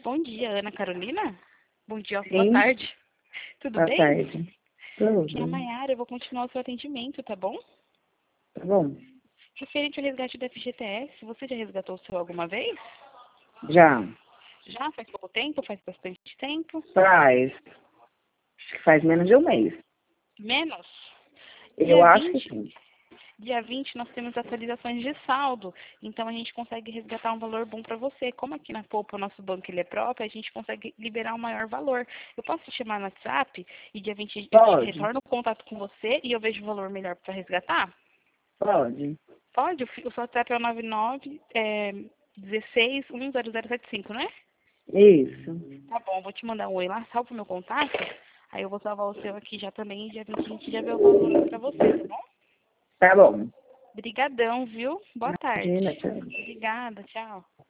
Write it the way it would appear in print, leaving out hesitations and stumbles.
Bom dia, Ana Carolina. Bom dia, boa Sim, tarde. Tudo boa bem? tarde. Aqui é a Tudo. Mayara, eu vou continuar o seu atendimento, tá bom? Tá bom? Referente ao resgate do FGTS, você já resgatou o seu alguma vez? Já. Já? Faz pouco tempo? Faz bastante tempo? Faz. Acho que faz menos de um mês. Menos? Eu Dia acho que 20, sim. dia 20 nós temos atualizações de saldo, então a gente consegue resgatar um valor bom para você. Como aqui na Poupa o nosso banco ele é próprio, a gente consegue liberar um maior valor. Eu posso te chamar no WhatsApp e dia 20 eu te Pode? retorno o contato com você e eu vejo o valor melhor para resgatar? Pode. Pode? O seu WhatsApp é o 99 16 10075, não é? Isso. Tá bom, vou te mandar um oi lá, salva o meu contato. Aí eu vou salvar o seu aqui já também, dia 20 a gente já vê o valor pra você, tá bom? Tá bom. Obrigadão, viu? Boa tarde. Imagina, tchau. Obrigada, tchau.